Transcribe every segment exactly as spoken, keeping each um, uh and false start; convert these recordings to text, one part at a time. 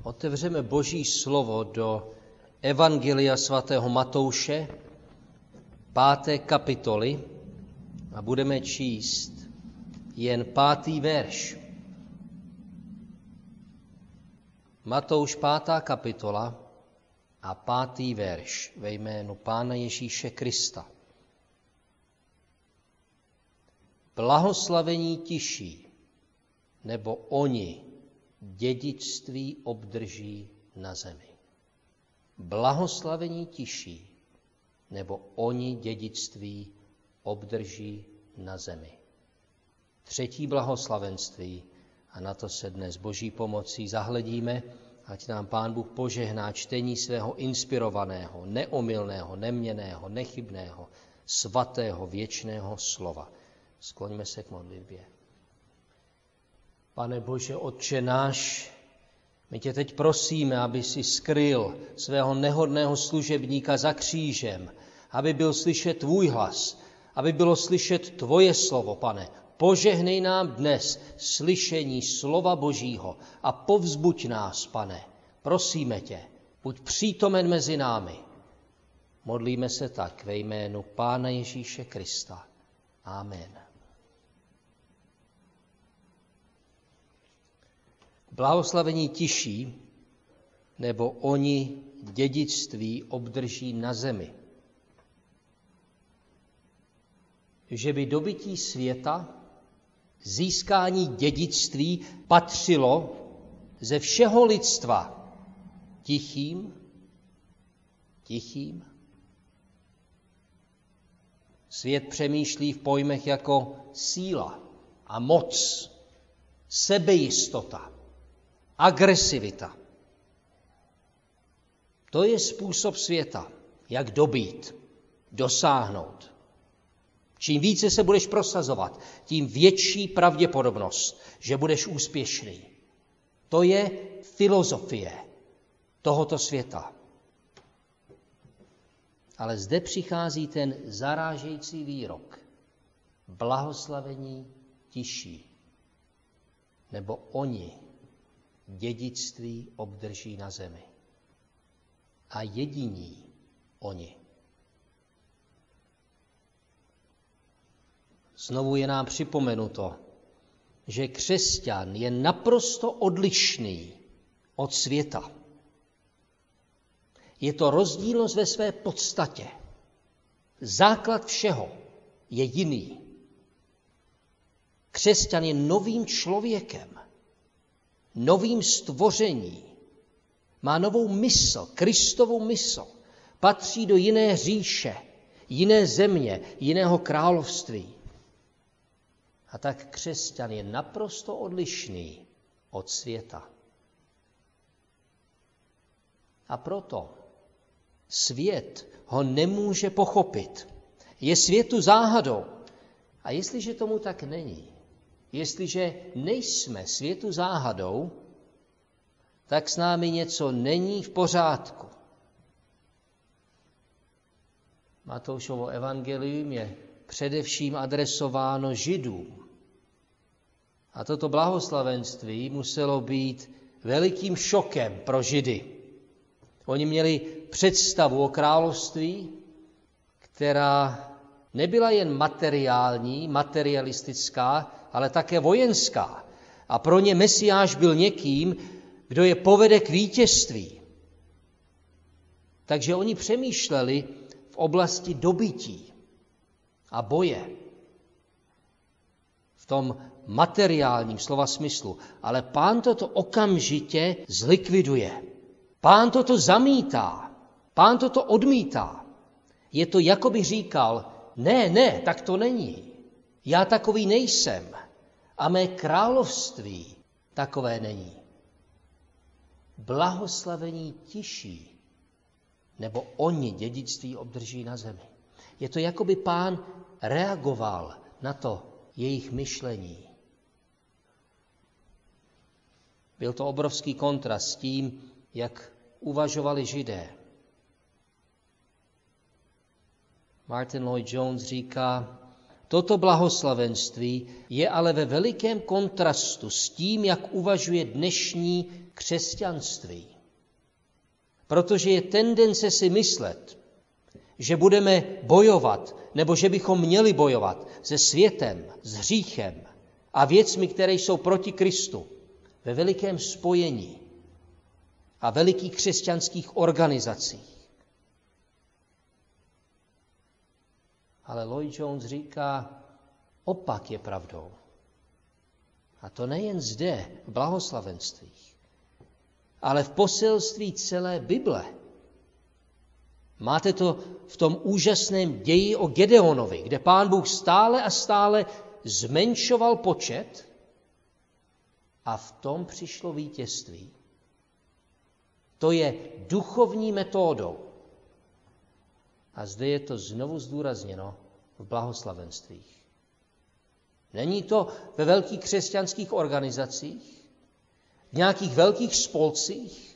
Otevřeme Boží slovo do Evangelia svatého Matouše, páté kapitoly, a budeme číst jen pátý verš. Matouš pátá kapitola a pátý verš ve jménu Pána Ježíše Krista. Blahoslavení tiší, nebo oni dědictví obdrží na zemi. Blahoslavení tiší, nebo oni dědictví obdrží na zemi. Třetí blahoslavenství, a na to se dnes Boží pomocí zahledíme, ať nám Pán Bůh požehná čtení svého inspirovaného, neomylného, neměnného, nechybného, svatého, věčného slova. Skloňme se k modlitbě. Pane Bože, Otče náš, my tě teď prosíme, aby si skryl svého nehodného služebníka za křížem, aby byl slyšet tvůj hlas, aby bylo slyšet tvoje slovo, Pane. Požehnej nám dnes slyšení slova Božího a povzbuď nás, Pane. Prosíme tě, buď přítomen mezi námi. Modlíme se tak ve jménu Pána Ježíše Krista. Amen. Blahoslavení tiší, nebo oni dědictví obdrží na zemi. Že by dobytí světa, získání dědictví patřilo ze všeho lidstva tichým, tichým. Svět přemýšlí v pojmech jako síla a moc, sebejistota, agresivita. To je způsob světa, jak dobít, dosáhnout. Čím více se budeš prosazovat, tím větší pravděpodobnost, že budeš úspěšný. To je filozofie tohoto světa. Ale zde přichází ten zarážející výrok. Blahoslavení tiší, nebo oni dědictví obdrží na zemi. A jediní oni. Znovu je nám připomenuto, že křesťan je naprosto odlišný od světa. Je to rozdílnost ve své podstatě. Základ všeho je jiný. Křesťan je novým člověkem, novým stvoření. Má novou mysl, Kristovou mysl. Patří do jiné říše, jiné země, jiného království. A tak křesťan je naprosto odlišný od světa. A proto svět ho nemůže pochopit. Je světu záhadou. A jestliže tomu tak není, jestliže nejsme světu záhadou, tak s námi něco není v pořádku. Matoušovo evangelium je především adresováno Židům. A toto blahoslavenství muselo být velikým šokem pro Židy. Oni měli představu o království, která nebyla jen materiální, materialistická, ale také vojenská. A pro ně Mesiáš byl někým, kdo je povede k vítězství. Takže oni přemýšleli v oblasti dobytí a boje. V tom materiálním slova smyslu. Ale Pán toto okamžitě zlikviduje. Pán toto zamítá. Pán toto odmítá. Je to, jako by říkal, ne, ne, tak to není. Já takový nejsem. A mé království takové není. Blahoslavení tiší, nebo oni dědictví obdrží na zemi. Je to, jako by Pán reagoval na to jejich myšlení. Byl to obrovský kontrast s tím, jak uvažovali Židé. Martin Lloyd-Jones říká, Toto blahoslavenství je ale ve velikém kontrastu s tím, jak uvažuje dnešní křesťanství. Protože je tendence si myslet, že budeme bojovat, nebo že bychom měli bojovat se světem, s hříchem a věcmi, které jsou proti Kristu, ve velikém spojení a velikých křesťanských organizacích. Ale Lloyd Jones říká, opak je pravdou. A to nejen zde, v blahoslavenstvích, ale v poselství celé Bible. Máte to v tom úžasném ději o Gedeonovi, kde Pán Bůh stále a stále zmenšoval počet a v tom přišlo vítězství. To je duchovní metódou. A zde je to znovu zdůrazněno v blahoslavenstvích. Není to ve velkých křesťanských organizacích, v nějakých velkých spolcích,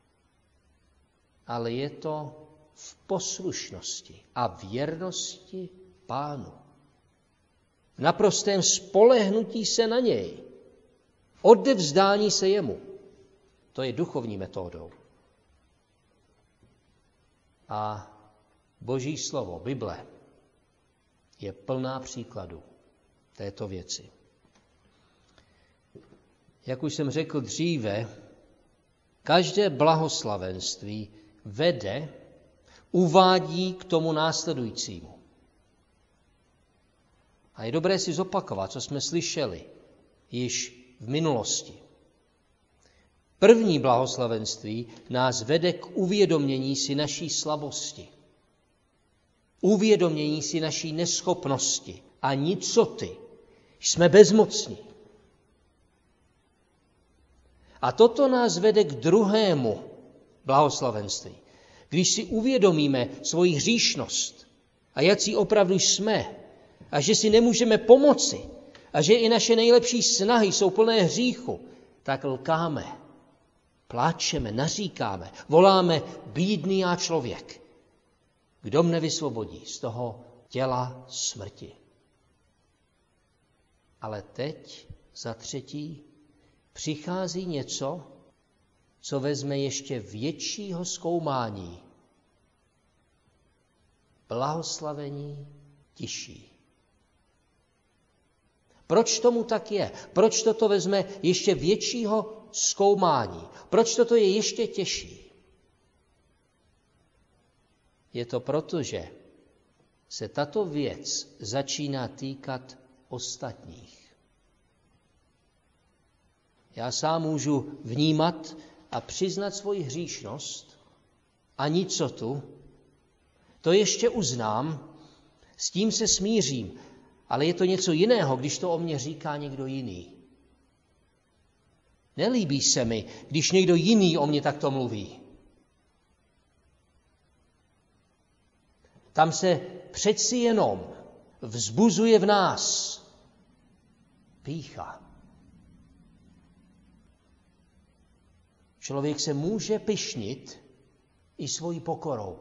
ale je to v poslušnosti a věrnosti Pánu. V naprostém spolehnutí se na něj. Odevzdání se jemu. To je duchovní metodou. A Boží slovo, Bible, je plná příkladů této věci. Jak už jsem řekl dříve, každé blahoslavenství vede, uvádí k tomu následujícímu. A je dobré si zopakovat, co jsme slyšeli již v minulosti. První blahoslavenství nás vede k uvědomění si naší slabosti. Uvědomění si naší neschopnosti a nicoty. Jsme bezmocní. A toto nás vede k druhému blahoslavenství. Když si uvědomíme svoji hříšnost a jací opravdu jsme a že si nemůžeme pomoci a že i naše nejlepší snahy jsou plné hříchu, tak lkáme, pláčeme, naříkáme, voláme bídný já člověk. Kdo mne vysvobodí z toho těla smrti? Ale teď za třetí přichází něco, co vezme ještě většího zkoumání. Blahoslavení tiší. Proč tomu tak je? Proč toto vezme ještě většího zkoumání? Proč toto je ještě těžší? Je to proto, že se tato věc začíná týkat ostatních. Já sám můžu vnímat a přiznat svoji hříšnost a nicotu, to ještě uznám, s tím se smířím, ale je to něco jiného, když to o mně říká někdo jiný. Nelíbí se mi, když někdo jiný o mně takto mluví. Tam se přeci jenom vzbuzuje v nás pýcha. Člověk se může pyšnit i svojí pokorou.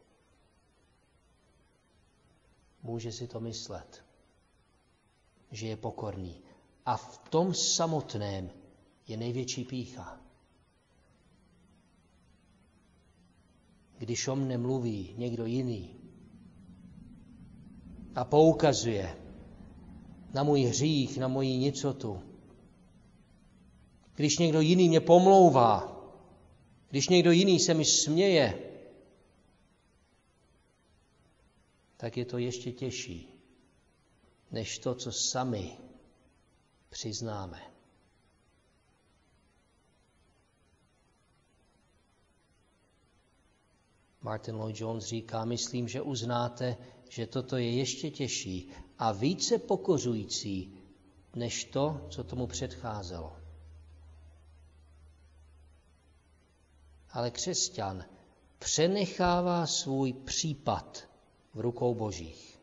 Může si to myslet, že je pokorný. A v tom samotném je největší pýcha. Když o mne mluví někdo jiný a poukazuje na můj hřích, na moji nicotu, když někdo jiný mě pomlouvá, když někdo jiný se mi směje, tak je to ještě těžší, než to, co sami přiznáme. Martin Lloyd-Jones říká, myslím, že uznáte, že toto je ještě těžší a více pokořující, než to, co tomu předcházelo. Ale křesťan přenechává svůj případ v rukou Božích.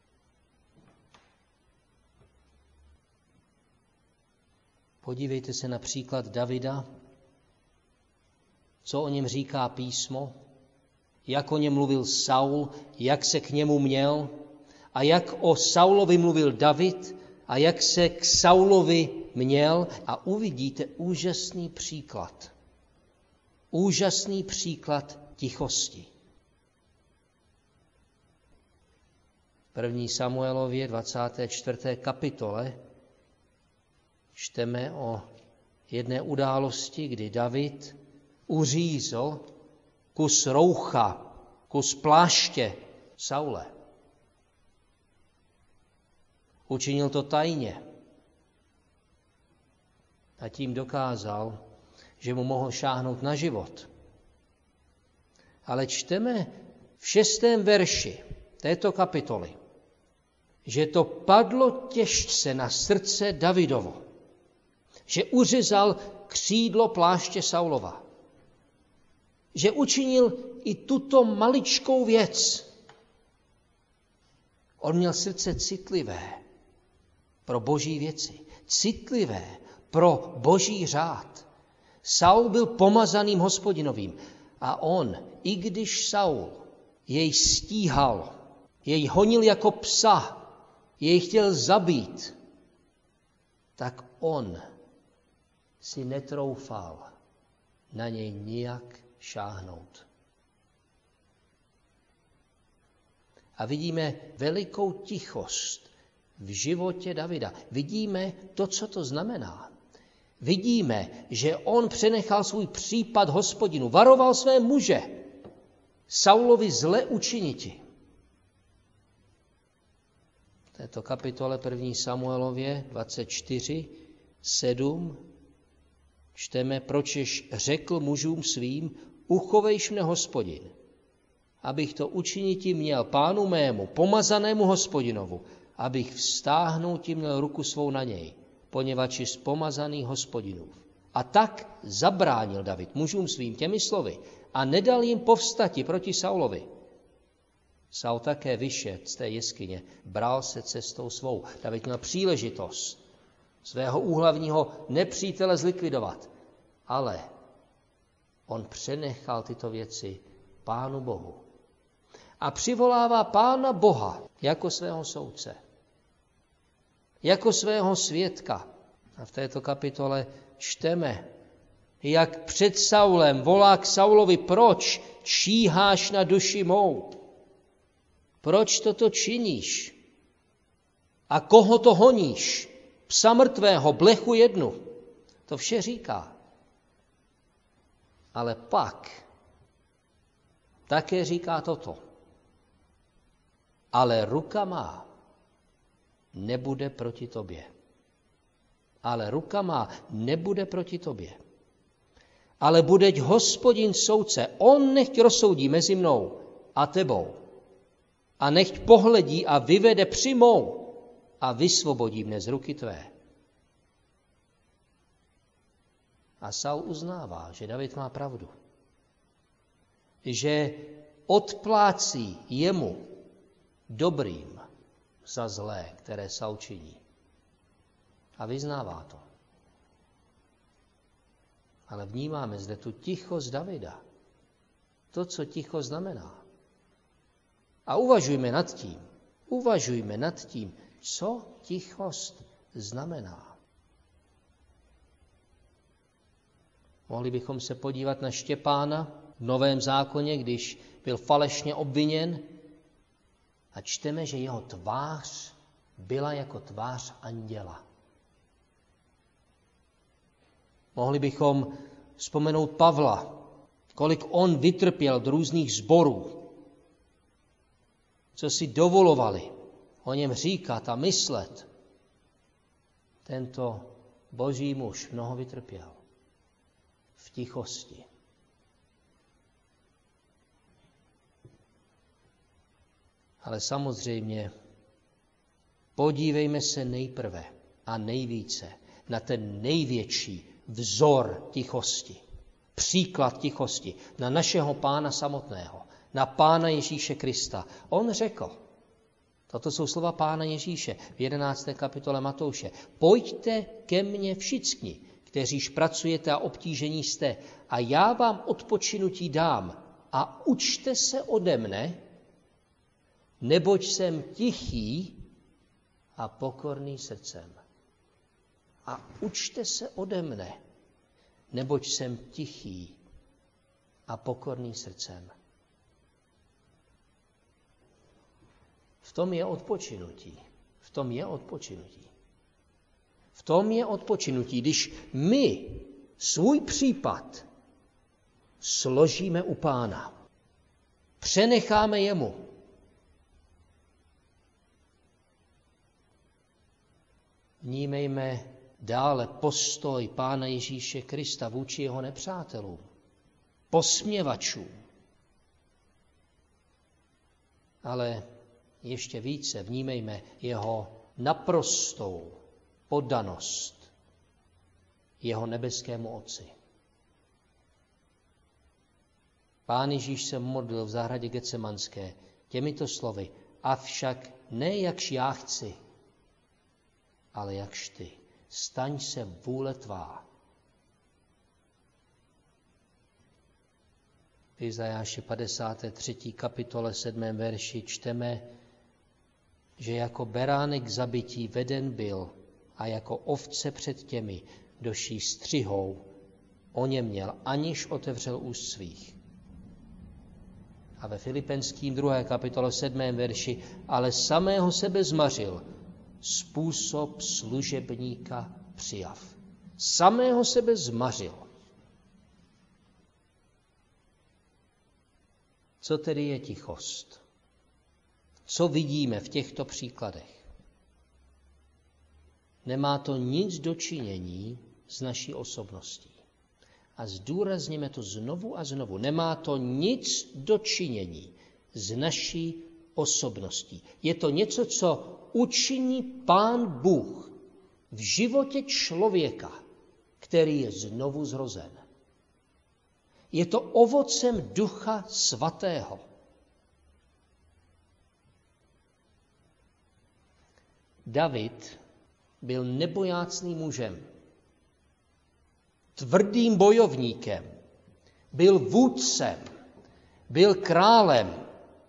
Podívejte se na příklad Davida, co o něm říká písmo, jak o něm mluvil Saul, jak se k němu měl a jak o Saulovi mluvil David a jak se k Saulovi měl a uvidíte úžasný příklad. Úžasný příklad tichosti. První Samuelově dvacáté čtvrté kapitole čteme o jedné události, kdy David uřízl kus roucha, kus pláště Saule. Učinil to tajně a tím dokázal, že mu mohl šáhnout na život. Ale čteme v šestém verši této kapitoly, že to padlo těžce na srdce Davidovo, že uřezal křídlo pláště Saulova, že učinil i tuto maličkou věc. On měl srdce citlivé pro boží věci, citlivé pro boží řád. Saul byl pomazaným Hospodinovým a on, i když Saul jej stíhal, jej honil jako psa, jej chtěl zabít, tak on si netroufal na něj nijak šáhnout. A vidíme velikou tichost v životě Davida. Vidíme to, co to znamená. Vidíme, že on přenechal svůj případ Hospodinu, varoval své muže Saulovi zle učiniti. V této kapitole první Samuelově dvacet čtyři, sedm čteme, pročež řekl mužům svým, uchovejš mne Hospodin, abych to učiniti měl pánu mému, pomazanému Hospodinovu, abych vztáhnout měl ruku svou na něj, poněvadž je pomazaný Hospodinův. A tak zabránil David mužům svým těmi slovy a nedal jim povstati proti Saulovi. Saul také vyšet z té jeskyně, bral se cestou svou. David měl příležitost svého úhlavního nepřítele zlikvidovat, ale on přenechal tyto věci Pánu Bohu. A přivolává Pána Boha jako svého soudce, jako svého svědka. A v této kapitole čteme, jak před Saulem volá k Saulovi, proč číháš na duši mou? Proč toto činíš? A koho to honíš? Psa mrtvého, blechu jednu. To vše říká. Ale pak také říká toto. Ale ruka má nebude proti tobě. Ale ruka má nebude proti tobě. Ale budeť Hospodin soudce, on nechť rozsoudí mezi mnou a tebou. A nechť pohledí a vyvede přimou a vysvobodí mne z ruky tvé. A Saul uznává, že David má pravdu. Že odplácí jemu dobrým za zlé, které Saul činí. A vyznává to. Ale vnímáme zde tu tichost Davida. To, co ticho znamená. A uvažujme nad tím, uvažujme nad tím, co tichost znamená. Mohli bychom se podívat na Štěpána v Novém zákoně, když byl falešně obviněn a čteme, že jeho tvář byla jako tvář anděla. Mohli bychom vzpomenout Pavla, kolik on vytrpěl od různých sborů, co si dovolovali o něm říkat a myslet. Tento boží muž mnoho vytrpěl v tichosti. Ale samozřejmě podívejme se nejprve a nejvíce na ten největší vzor tichosti, příklad tichosti, na našeho Pána samotného, na Pána Ježíše Krista. On řekl, toto jsou slova Pána Ježíše v jedenácté kapitole Matouše, pojďte ke mně všichni, kteříž pracujete a obtížení jste, a já vám odpočinutí dám a učte se ode mne, neboť jsem tichý a pokorný srdcem. A učte se ode mne, neboť jsem tichý a pokorný srdcem. V tom je odpočinutí. V tom je odpočinutí. V tom je odpočinutí, když my svůj případ složíme u Pána. Přenecháme jemu. Vnímejme dále postoj Pána Ježíše Krista vůči jeho nepřátelům, posměvačům. Ale ještě více vnímejme jeho naprostou poddanost jeho nebeskému Otci. Pán Ježíš se modlil v zahradě Getsemanské těmito slovy: avšak ne jakž já chci, ale jakž ty. Staň se vůle tvá. V Izajáši padesáté třetí kapitole sedmém verši čteme, že jako beránek k zabití veden byl a jako ovce před těmi, kdož jí střihou, oněměl, aniž otevřel úst svých. A ve Filipenským druhé kapitole sedmém verši ale samého sebe zmařil, způsob služebníka přijav. Samého sebe zmařil. Co tedy je tichost? Co vidíme v těchto příkladech? Nemá to nic dočinění s naší osobností. A zdůrazněme to znovu a znovu. Nemá to nic dočinění s naší osobností. Je to něco, co učiní Pán Bůh v životě člověka, který je znovu zrozen. Je to ovocem Ducha Svatého. David byl nebojácným mužem, tvrdým bojovníkem, byl vůdcem, byl králem,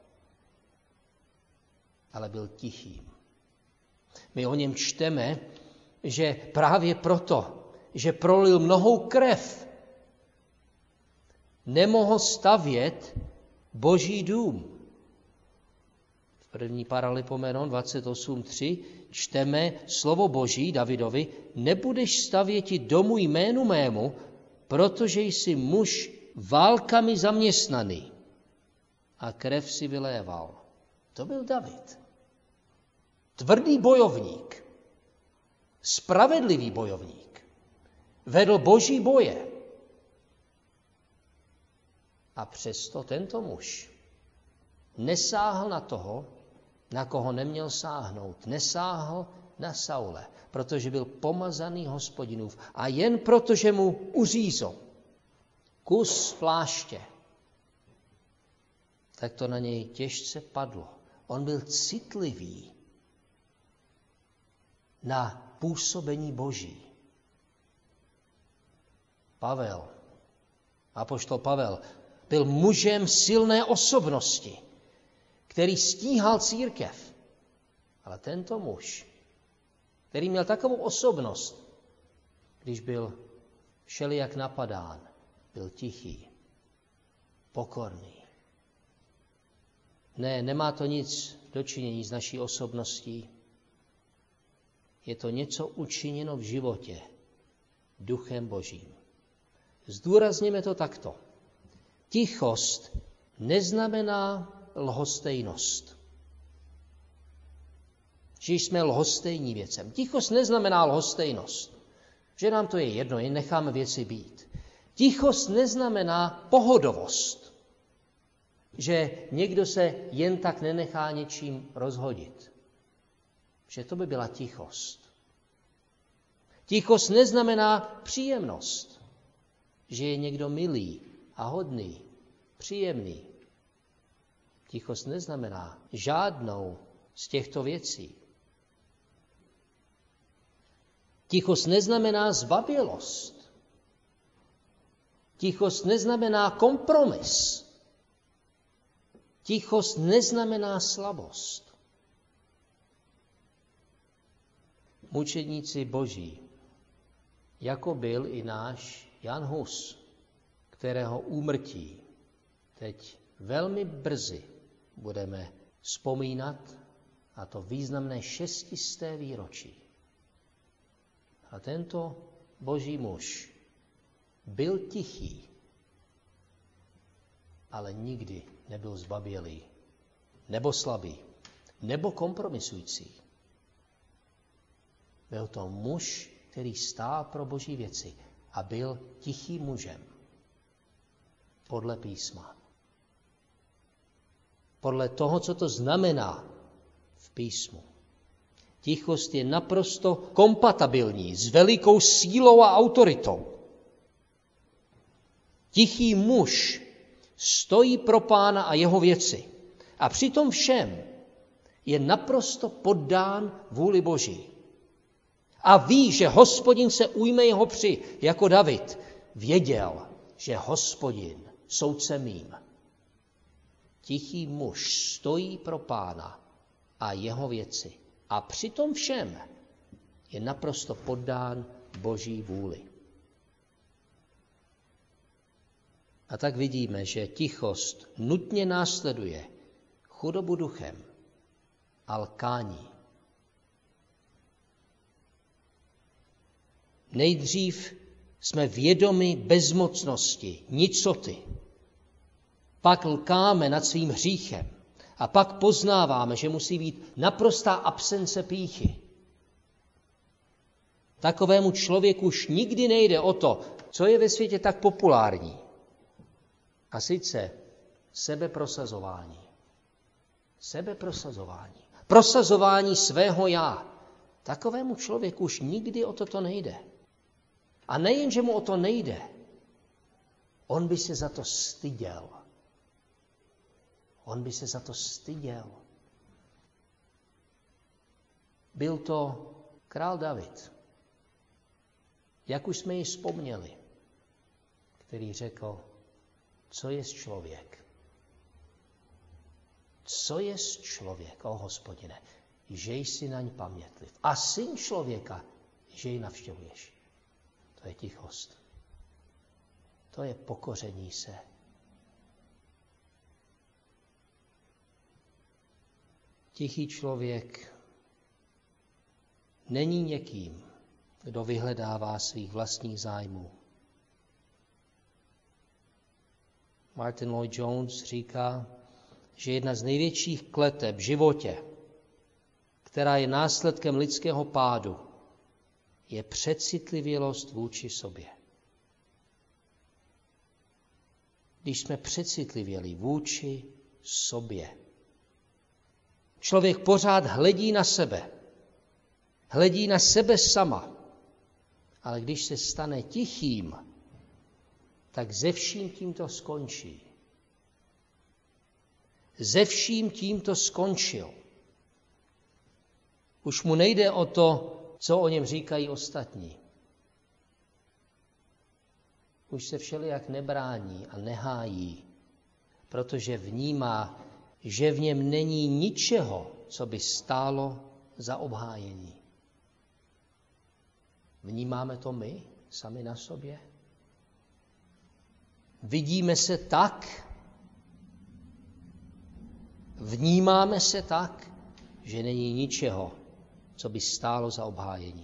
ale byl tichým. My o něm čteme, že právě proto, že prolil mnohou krev, nemohl stavět Boží dům. V první Paralipomenon dvacet osm tři čteme slovo Boží Davidovi: nebudeš stavěti domu jménu mému, protože jsi muž válkami zaměstnaný a krev si vyléval. To byl David. Tvrdý bojovník, spravedlivý bojovník, vedl Boží boje. A přesto tento muž nesáhl na toho, na koho neměl sáhnout. Nesáhl na Saule, protože byl pomazaný Hospodinův. A jen proto, že mu uřízl kus pláště, tak to na něj těžce padlo. On byl citlivý na působení Boží. Pavel, apoštol Pavel, byl mužem silné osobnosti, který stíhal církev. Ale tento muž, který měl takovou osobnost, když byl všelijak napadán, byl tichý, pokorný. Ne, nemá to nic dočinění s naší osobností. Je to něco učiněno v životě Duchem Božím. Zdůrazněme to takto. Tichost neznamená lhostejnost. Že jsme lhostejní věcem. Tichost neznamená lhostejnost. Že nám to je jedno, jen necháme věci být. Tichost neznamená pohodovost. Že někdo se jen tak nenechá něčím rozhodit. Že to by byla tichost. Tichost neznamená příjemnost. Že je někdo milý a hodný, příjemný. Tichost neznamená žádnou z těchto věcí. Tichost neznamená zbabělost. Tichost neznamená kompromis. Tichost neznamená slabost. Mučedníci boží, jako byl i náš Jan Hus, kterého úmrtí teď velmi brzy budeme vzpomínat, a to významné šestisté výročí. A tento boží muž byl tichý, ale nikdy nebyl zbabělý, nebo slabý, nebo kompromisující. Byl to muž, který stál pro boží věci a byl tichým mužem. Podle písma. Podle toho, co to znamená v písmu. Tichost je naprosto kompatibilní s velikou sílou a autoritou. Tichý muž stojí pro Pána a jeho věci. A přitom všem je naprosto poddán vůli Boží. A ví, že Hospodin se ujme jeho při, jako David věděl, že Hospodin soudce mým. Tichý muž stojí pro Pána a jeho věci. A přitom všem je naprosto poddán Boží vůli. A tak vidíme, že tichost nutně následuje chudobu duchem a lkání. Nejdřív jsme vědomi bezmocnosti, nicoty. Pak lkáme nad svým hříchem a pak poznáváme, že musí být naprostá absence pýchy. Takovému člověku už nikdy nejde o to, co je ve světě tak populární. A sice sebeprosazování. Sebeprosazování. Prosazování svého já. Takovému člověku už nikdy o toto nejde. A nejen, že mu o to nejde, on by se za to styděl. On by se za to styděl. Byl to král David, jak už jsme ji vzpomněli, který řekl, co je člověk? Co je člověk, o Hospodine, že jsi naň pamětliv. A syn člověka, že ji navštěvuješ. To je tichost. To je pokoření se. Tichý člověk není někým, kdo vyhledává svých vlastních zájmů. Martin Lloyd-Jones říká, že jedna z největších kleteb v životě, která je následkem lidského pádu, je přecitlivělost vůči sobě. Když jsme přecitlivěli vůči sobě, člověk pořád hledí na sebe. Hledí na sebe sama. Ale když se stane tichým, tak ze vším tímto skončí. Ze vším tímto skončil. Už mu nejde o to, co o něm říkají ostatní. Už se všelijak nebrání a nehájí, protože vnímá, že v něm není ničeho, co by stálo za obhájení. Vnímáme to my, sami na sobě? Vidíme se tak? Vnímáme se tak, že není ničeho, co by stálo za obhájení.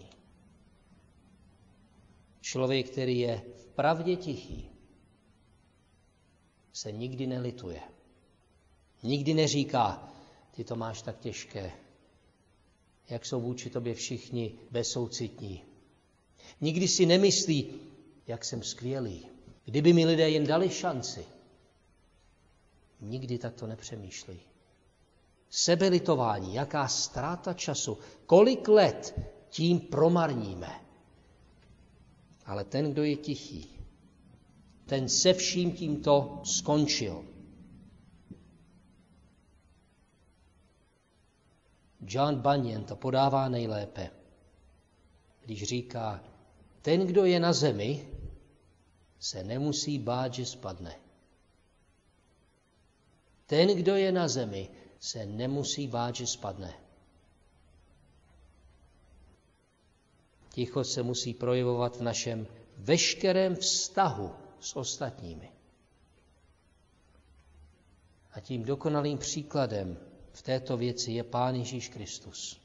Člověk, který je v pravdě tichý, se nikdy nelituje. Nikdy neříká, ty to máš tak těžké, jak jsou vůči tobě všichni bezsoucitní. Nikdy si nemyslí, jak jsem skvělý, kdyby mi lidé jen dali šanci. Nikdy tak to nepřemýšlí. Sebelitování, jaká ztráta času, kolik let tím promarníme. Ale ten, kdo je tichý, ten se vším tímto skončil. John Bunyan to podává nejlépe, když říká, ten, kdo je na zemi, se nemusí bát, že spadne. Ten, kdo je na zemi, se nemusí bát, že spadne. Tichost se musí projevovat v našem veškerém vztahu s ostatními. A tím dokonalým příkladem v této věci je Pán Ježíš Kristus.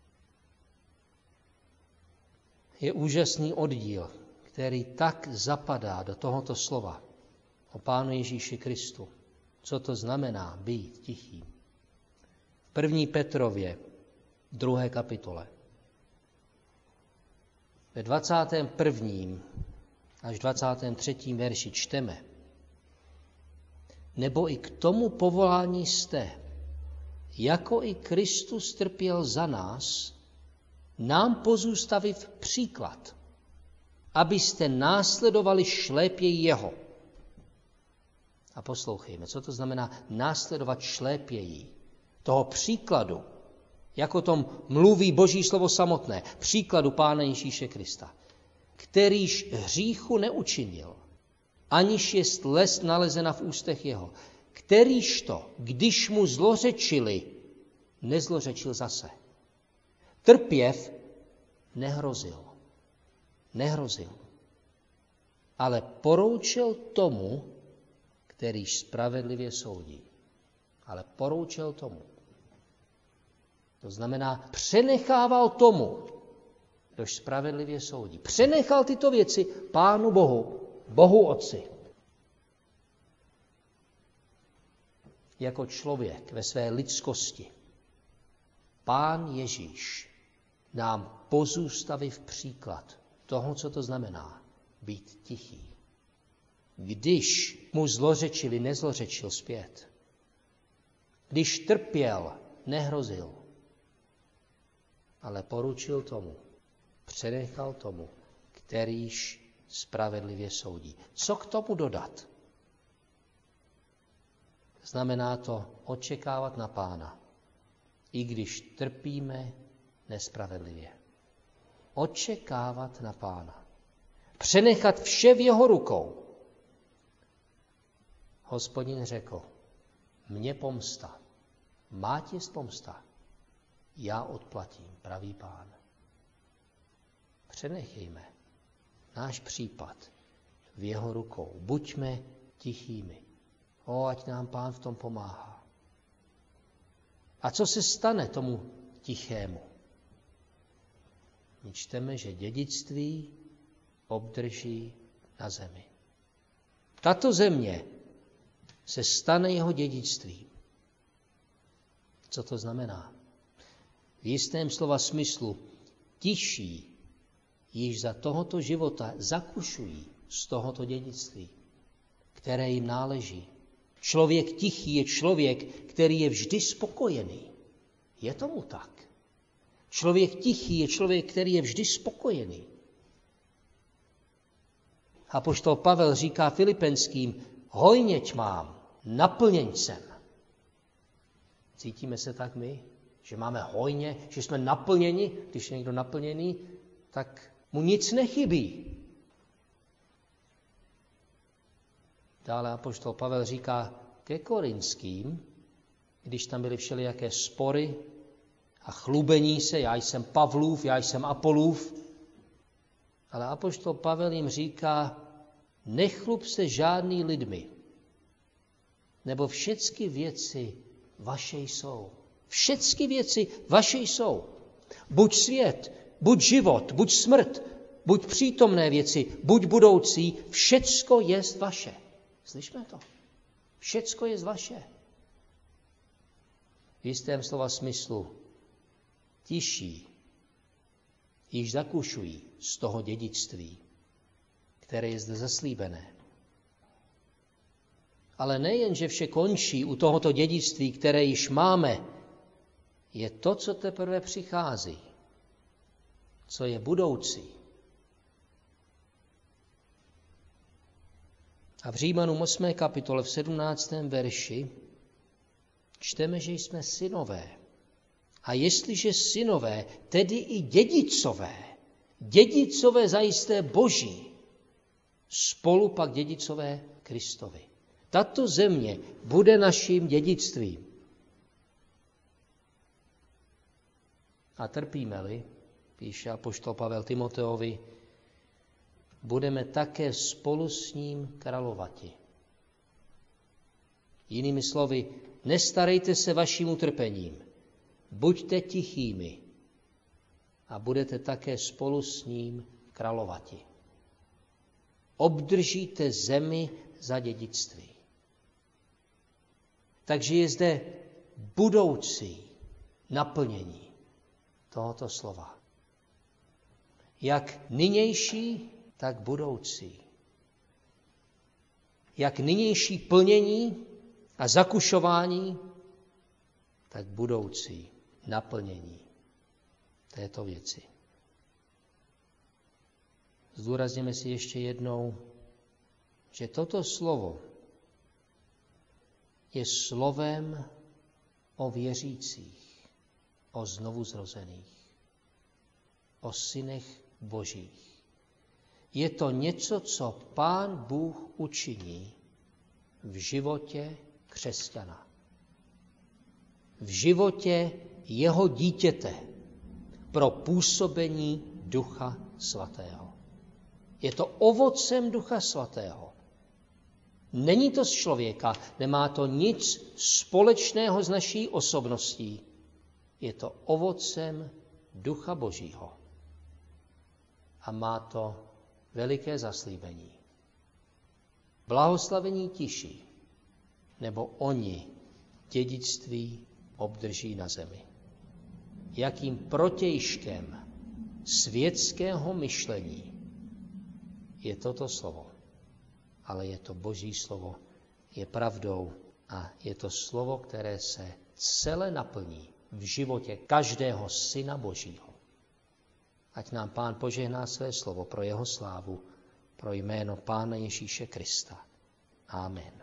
Je úžasný oddíl, který tak zapadá do tohoto slova o Pánu Ježíši Kristu. Co to znamená být tichý? V první Petrově, druhé kapitole. Ve dvacátém prvním až dvacátém třetím verši čteme: Nebo i k tomu povolání jste, jako i Kristus trpěl za nás, nám pozůstaviv příklad, abyste následovali šlépěji jeho. A poslouchejme, co to znamená následovat šlépěji toho příkladu, jako tom mluví Boží slovo samotné, příkladu Pána Ježíše Krista, kterýž hříchu neučinil, aniž jest les nalezena v ústech jeho, kterýž to, když mu zlořečili, nezlořečil zase. Trpěv nehrozil. Nehrozil. Ale poroučel tomu, kterýž spravedlivě soudí. Ale poroučel tomu. To znamená, přenechával tomu, kdož spravedlivě soudí. Přenechal tyto věci Pánu Bohu, Bohu Otci. Jako člověk ve své lidskosti Pán Ježíš nám pozůstaví v příklad toho, co to znamená být tichý. Když mu zlořečili, nezlořečil zpět. Když trpěl, nehrozil, ale poručil tomu, přenechal tomu, kterýž spravedlivě soudí. Co k tomu dodat? Znamená to očekávat na Pána, i když trpíme nespravedlivě. Očekávat na Pána. Přenechat vše v jeho rukou. Hospodin řekl, mně pomsta, má těst pomsta, já odplatím, pravý Pán. Přenechejme náš případ v jeho rukou. Buďme tichými. O, ať nám Pán v tom pomáhá. A co se stane tomu tichému? My čteme, že dědictví obdrží na zemi. Tato země se stane jeho dědictvím. Co to znamená? V jistém slova smyslu tiší již za tohoto života zakušují z tohoto dědictví, které jim náleží. Člověk tichý je člověk, který je vždy spokojený. Je tomu tak. Člověk tichý je člověk, který je vždy spokojený. Apoštol Pavel říká Filipenským, hojněť mám, naplněň jsem. Cítíme se tak my, že máme hojně, že jsme naplněni, když je někdo naplněný, tak mu nic nechybí. Dále apoštol Pavel říká ke Korinským, když tam byly všelijaké spory a chlubení se, já jsem Pavlův, já jsem Apolův, ale apoštol Pavel jim říká, nechlup se žádný lidmi, nebo všechny věci vaše jsou. Všechny věci vaše jsou. Buď svět, buď život, buď smrt, buď přítomné věci, buď budoucí, všecko jest vaše. Slyšme to? Všecko jest vaše. V jistém slova smyslu tiší, již zakušují z toho dědictví, které je zde zaslíbené. Ale nejen, že vše končí u tohoto dědictví, které již máme, je to, co teprve přichází, co je budoucí. A v Římanům osmé kapitole v sedmnáctém verši čteme, že jsme synové. A jestliže synové, tedy i dědicové, dědicové zajisté Boží, spolu pak dědicové Kristovi. Tato země bude naším dědictvím. A trpíme-li, píše apoštol Pavel Timoteovi, budeme také spolu s ním královati. Jinými slovy, nestarejte se vaším utrpením, buďte tichými a budete také spolu s ním královati. Obdržíte zemi za dědictví. Takže je zde budoucí naplnění tohoto slova. Jak nynější, tak budoucí. Jak nynější plnění a zakušování, tak budoucí naplnění této věci. Zdůrazněme si ještě jednou, že toto slovo je slovem o věřících, o znovuzrozených, o synech Božích. Je to něco, co Pán Bůh učiní v životě křesťana. V životě jeho dítěte pro působení Ducha Svatého. Je to ovocem Ducha Svatého. Není to z člověka, nemá to nic společného s naší osobností. Je to ovocem Ducha Božího. A má to veliké zaslíbení. Blahoslavení tiší, nebo oni dědictví obdrží na zemi. Jakým protějškem světského myšlení je toto slovo. Ale je to Boží slovo, je pravdou a je to slovo, které se celé naplní v životě každého syna Božího. Ať nám Pán požehná své slovo pro jeho slávu, pro jméno Pána Ježíše Krista. Amen.